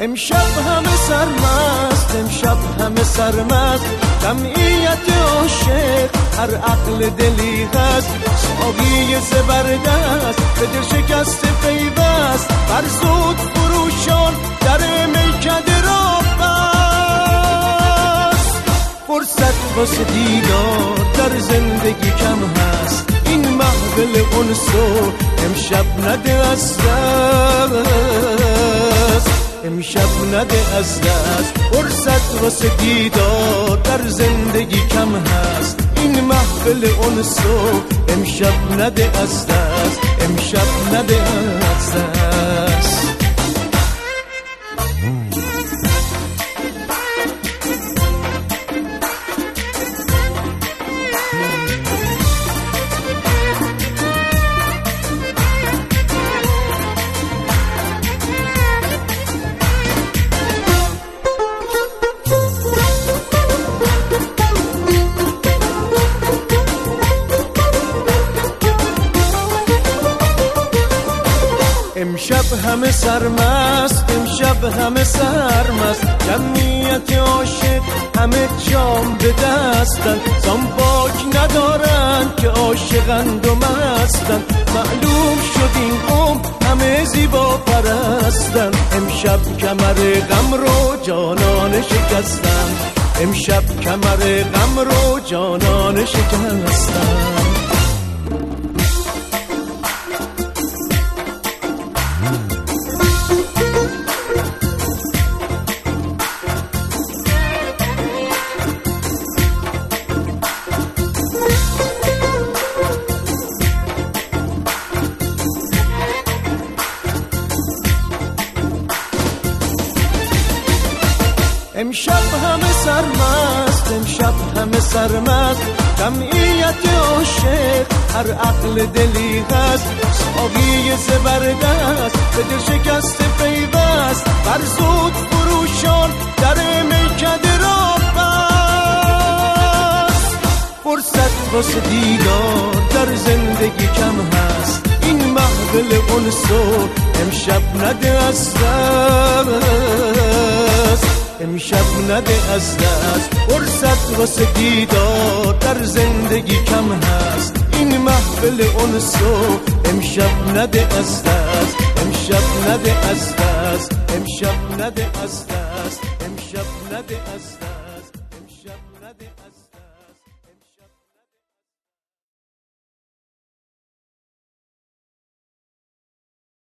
امشب همه سرمست، امشب همه سرمست، جمعیت عاشق هر عقل دلی هست. ساقی زبردست به دل شکست پیوست، بر زود فروشان در میکده را بست. فرصت واسه دیدار در زندگی کم هست، این محفل انسو امشب نده از دست، امشب نده از دست. فرصت واسه دیدار در زندگی کم هست، این محفل انسو امشب نده از دست، امشب نده از دست. امشب همه سرمست، امشب همه سرمست، جمعیت عاشق همه جام به دستن. زنباک ندارن که عاشقند و مستن، معلوم شد این قوم همه زیبا پرستن. امشب کمر غم رو جانان شکستن، امشب کمر غم رو جانان شکستن. امشب همه سرمست، امشب همه سرمست، جمعیت عاشق هر عقل دلی هست. ساقی زبردست به دل شکست پیوست، بر زود فروشان در میکده را بست. فرصت واسه دیدار در زندگی کم هست، این محفل انسو امشب نده از دست، امشب نده از دست. فرصت واسه دیدار در زندگی کم هست، این محفل انسو امشب نده از دست، امشب نده از دست، امشب نده از دست، امشب نده از دست.